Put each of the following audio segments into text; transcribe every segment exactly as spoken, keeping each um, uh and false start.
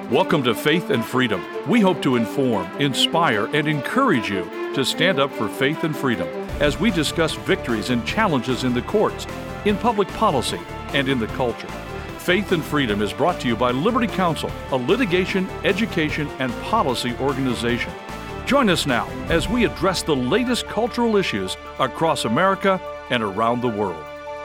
Welcome to Faith and Freedom. We hope to inform, inspire, and encourage you to stand up for faith and freedom as we discuss victories and challenges in the courts, in public policy, and in the culture. Faith and Freedom is brought to you by Liberty Counsel, a litigation, education, and policy organization. Join us now as we address the latest cultural issues across America and around the world.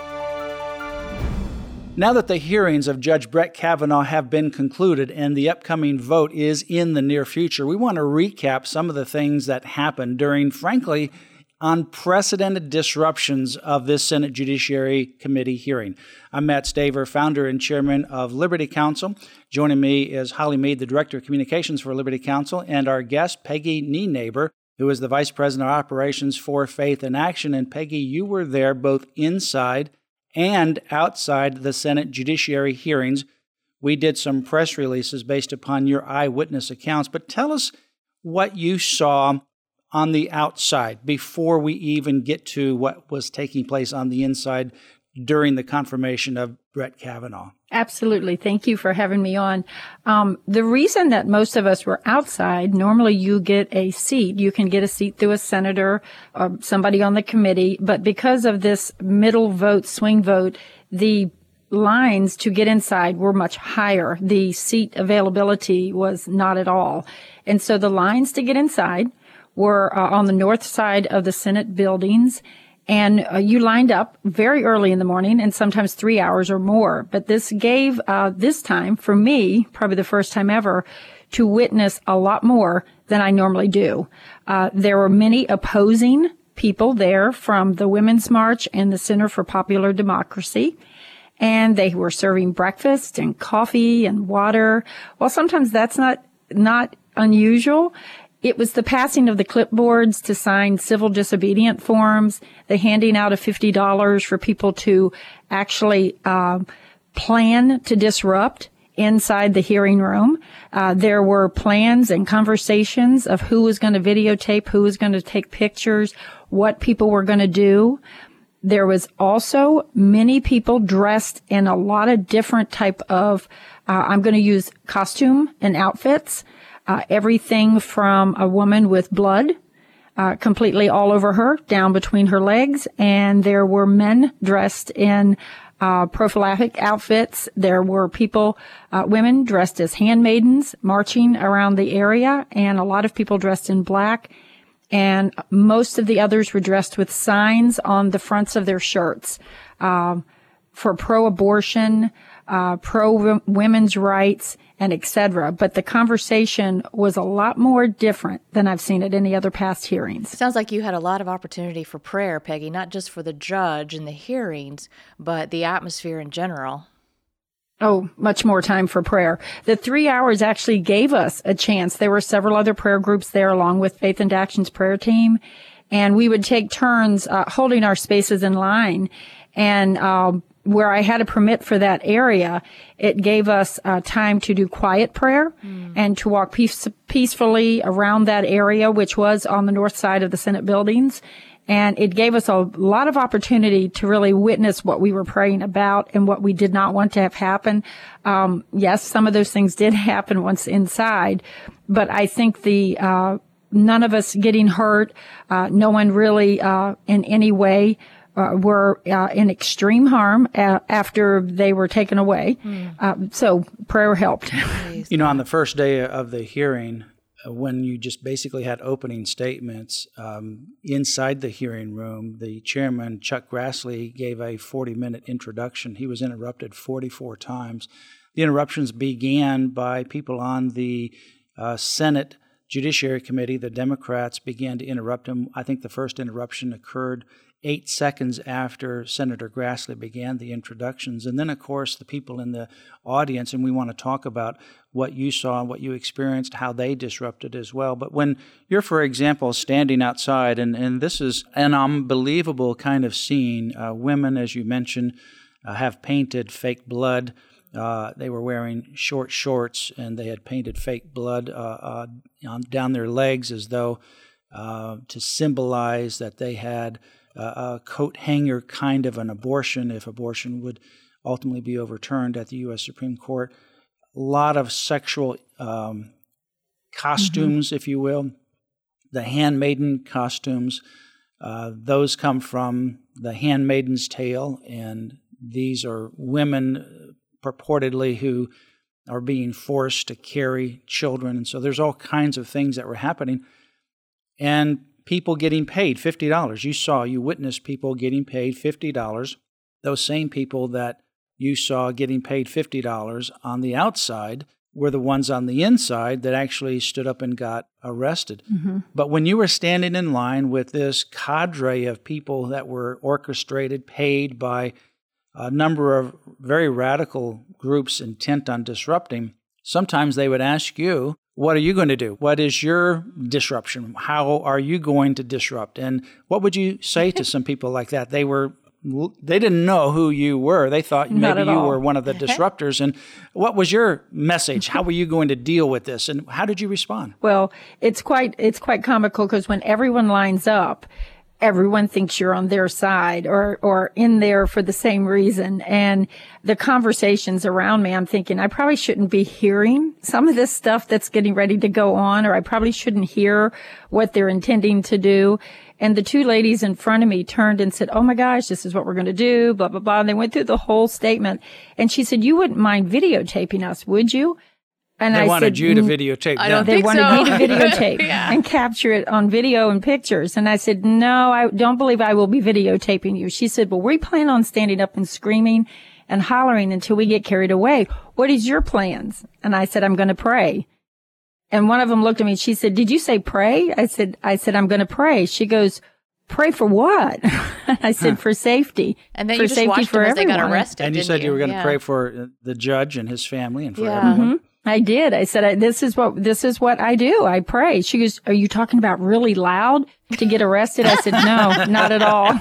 Now that the hearings of Judge Brett Kavanaugh have been concluded and the upcoming vote is in the near future, we want to recap some of the things that happened during, frankly, unprecedented disruptions of this Senate Judiciary Committee hearing. I'm Matt Staver, founder and chairman of Liberty Counsel. Joining me is Holly Mead, the director of communications for Liberty Counsel, and our guest, Peggy Nienaber, who is the vice president of operations for Faith in Action. And Peggy, you were there both inside and outside the Senate Judiciary hearings. We did some press releases based upon your eyewitness accounts, but tell us what you saw on the outside before we even get to what was taking place on the inside during the confirmation of Brett Kavanaugh. Absolutely. Thank you for having me on. Um, the reason that most of us were outside, normally you get a seat. You can get a seat through a senator or somebody on the committee. But because of this middle vote, swing vote, the lines to get inside were much higher. The seat availability was not at all. And so the lines to get inside were uh, on the north side of the Senate buildings. And uh, you lined up very early in the morning and sometimes three hours or more. But this gave uh, this time, for me, probably the first time ever, to witness a lot more than I normally do. Uh, there were many opposing people there from the Women's March and the Center for Popular Democracy. And they were serving breakfast and coffee and water. Well, sometimes that's not, not unusual. It was the passing of the clipboards to sign civil disobedient forms, the handing out of fifty dollars for people to actually uh, plan to disrupt inside the hearing room. Uh, there were plans and conversations of who was going to videotape, who was going to take pictures, what people were going to do. There was also many people dressed in a lot of different type of, uh, I'm going to use costume and outfits. Uh, everything from a woman with blood uh, completely all over her, down between her legs. And there were men dressed in uh, prophylactic outfits. There were people, uh, women dressed as handmaidens marching around the area, and a lot of people dressed in black. And most of the others were dressed with signs on the fronts of their shirts uh, for pro-abortion, uh, pro-women's rights, and et cetera. But the conversation was a lot more different than I've seen at any other past hearings. It sounds like you had a lot of opportunity for prayer, Peggy, not just for the judge and the hearings, but the atmosphere in general. Oh, much more time for prayer. The three hours actually gave us a chance. There were several other prayer groups there along with Faith and Action's prayer team. And we would take turns uh, holding our spaces in line. And um, where I had a permit for that area, it gave us uh, time to do quiet prayer mm. and to walk peace- peacefully around that area, which was on the north side of the Senate buildings. And it gave us a lot of opportunity to really witness what we were praying about and what we did not want to have happen. Um, yes, some of those things did happen once inside, but I think the uh, none of us getting hurt, uh, no one really uh, in any way Uh, were uh, in extreme harm uh, after they were taken away. Mm. Uh, so prayer helped. You know, on the first day of the hearing, uh, when you just basically had opening statements, um, inside the hearing room, the chairman, Chuck Grassley, gave a forty-minute introduction. He was interrupted forty-four times. The interruptions began by people on the uh, Senate Judiciary Committee. The Democrats began to interrupt him. I think the first interruption occurred eight seconds after Senator Grassley began the introductions. And then, of course, the people in the audience, and we want to talk about what you saw and what you experienced, how they disrupted as well. But when you're, for example, standing outside, and, and this is an unbelievable kind of scene, uh, women, as you mentioned, uh, have painted fake blood. Uh, they were wearing short shorts, and they had painted fake blood uh, uh, on, down their legs as though uh, to symbolize that they had Uh, a coat hanger kind of an abortion, if abortion would ultimately be overturned at the U S Supreme Court. lot of sexual um, costumes, mm-hmm. if you will, the handmaiden costumes. Uh, those come from The Handmaid's Tale, and these are women purportedly who are being forced to carry children. And so there's all kinds of things that were happening. And people getting paid fifty dollars. You saw, you witnessed people getting paid fifty dollars. Those same people that you saw getting paid fifty dollars on the outside were the ones on the inside that actually stood up and got arrested. Mm-hmm. But when you were standing in line with this cadre of people that were orchestrated, paid by a number of very radical groups intent on disrupting, sometimes they would ask you, what are you going to do? What is your disruption? How are you going to disrupt? And what would you say to some people like that? They were They didn't know who you were. They thought maybe you all. were one of the disruptors. And what was your message? How were you going to deal with this? And how did you respond? Well, it's quite it's quite comical because when everyone lines up, everyone thinks you're on their side or or in there for the same reason. And the conversations around me, I'm thinking, I probably shouldn't be hearing some of this stuff that's getting ready to go on, or I probably shouldn't hear what they're intending to do. And the two ladies in front of me turned and said, oh my gosh, this is what we're going to do, blah, blah, blah. And they went through the whole statement. And she said, you wouldn't mind videotaping us, would you? And they I wanted said, you to videotape I them. They think wanted so. me to videotape Yeah. and capture it on video and pictures. And I said, no, I don't believe I will be videotaping you. She said, well, we plan on standing up and screaming and hollering until we get carried away. What is your plans? And I said, I'm going to pray. And one of them looked at me and she said, did you say pray? I said, I said, I'm going to pray. She goes, pray for what? I said, for safety. And then for you just safety watched for them as they got everyone. arrested, And you didn't said you, were going to Yeah. pray for the judge and his family and for Yeah. everyone. Mm-hmm. I did. I said, I, this is what, this is what I do. I pray. She goes, are you talking about really loud to get arrested? I said, no, not at all.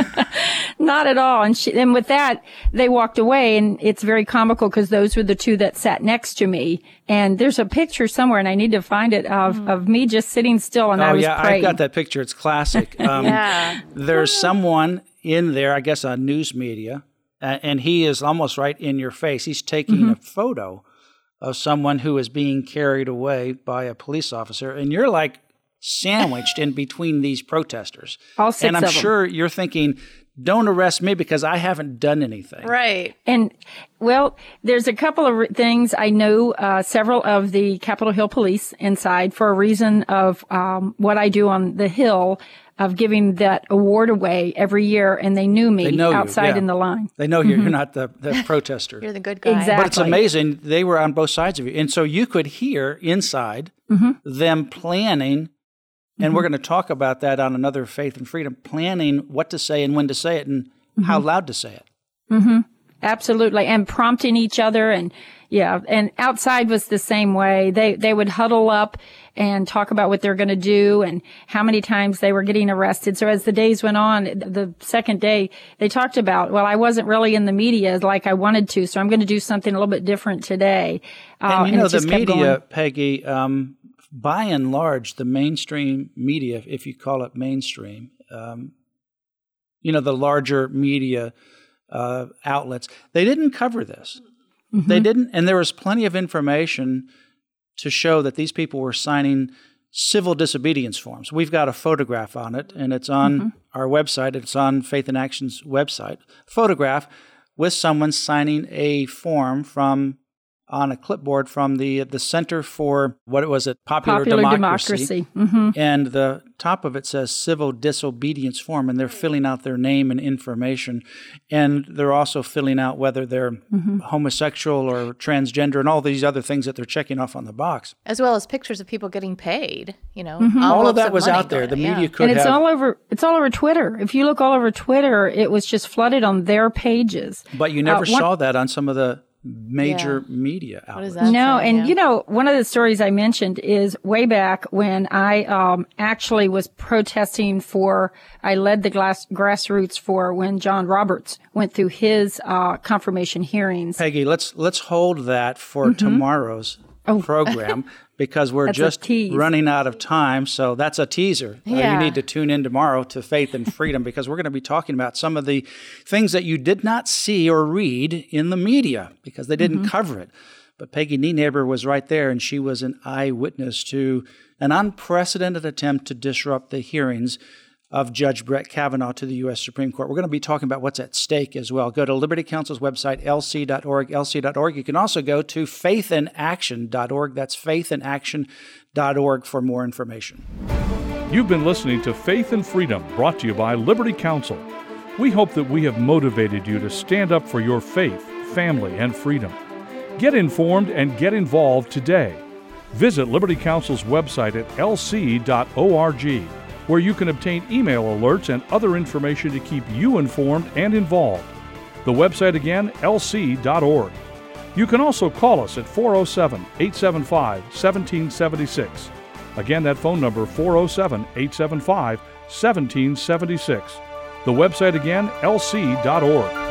Not at all. And she, and with that, they walked away, and it's very comical because those were the two that sat next to me. And there's a picture somewhere, and I need to find it of, mm. of me just sitting still, and oh, I was yeah, praying. I've got that picture. It's classic. Um, Yeah. There's someone in there, I guess on news media, uh, and he is almost right in your face. He's taking mm-hmm. a photo of someone who is being carried away by a police officer, and you're like sandwiched in between these protesters. All six and I'm of them. sure you're thinking, don't arrest me because I haven't done anything. Right. And, well, there's a couple of re- things. I know uh, several of the Capitol Hill police inside for a reason of um, what I do on the Hill, of giving that award away every year, and they knew me They know you, outside yeah. in the line. They know you're, you're not the, the protester. You're the good guy. Exactly. But it's amazing. They were on both sides of you. And so you could hear inside Mm-hmm. them planning, and Mm-hmm. we're going to talk about that on another Faith and Freedom, planning what to say and when to say it and Mm-hmm. how loud to say it. Mm-hmm. Absolutely. And prompting each other. And yeah, and outside was the same way. They, they would huddle up and talk about what they're going to do and how many times they were getting arrested. So as the days went on, the second day, they talked about, well, I wasn't really in the media like I wanted to, so I'm going to do something a little bit different today. Uh, And you know, it the just kept media, going. Peggy, um, by and large, the mainstream media, if you call it mainstream, um, you know, the larger media uh, outlets, they didn't cover this. Mm-hmm. They didn't. And there was plenty of information to show that these people were signing civil disobedience forms. We've got a photograph on it, and it's on mm-hmm. our website. It's on Faith in Action's website. Photograph with someone signing a form from on a clipboard from the the Center for, what was it, Popular, Popular Democracy. Democracy. Mm-hmm. And the top of it says civil disobedience form, and they're filling out their name and information. And they're also filling out whether they're mm-hmm. homosexual or transgender and all these other things that they're checking off on the box. As well as pictures of people getting paid, you know. Mm-hmm. All of that of was money out there. going, The yeah. media could And it's have. all over, it's all over Twitter. If you look all over Twitter, it was just flooded on their pages. But you never Uh, one- saw that on some of the major Yeah. media What is outlets. that? No, say, and yeah. you know, one of the stories I mentioned is way back when I um, actually was protesting for, I led the glass, grassroots for when John Roberts went through his uh, confirmation hearings. Peggy, let's let's hold that for tomorrow's Oh. program because we're That's a just tease. running out of time. So that's a teaser. Uh, Yeah. you need to tune in tomorrow to Faith and Freedom because we're going to be talking about some of the things that you did not see or read in the media because they didn't cover it. But Peggy Nienaber was right there, and she was an eyewitness to an unprecedented attempt to disrupt the hearings of Judge Brett Kavanaugh to the U S Supreme Court. We're going to be talking about what's at stake as well. Go to Liberty Counsel's website, L C dot org, L C dot org. You can also go to faith in action dot org. That's faith in action dot org for more information. You've been listening to Faith and Freedom, brought to you by Liberty Counsel. We hope that we have motivated you to stand up for your faith, family, and freedom. Get informed and get involved today. Visit Liberty Counsel's website at L C dot org, where you can obtain email alerts and other information to keep you informed and involved. The website again, L C dot org. You can also call us at four oh seven, eight seven five, one seven seven six. Again, that phone number, four oh seven, eight seven five, one seven seven six. The website again, L C dot org.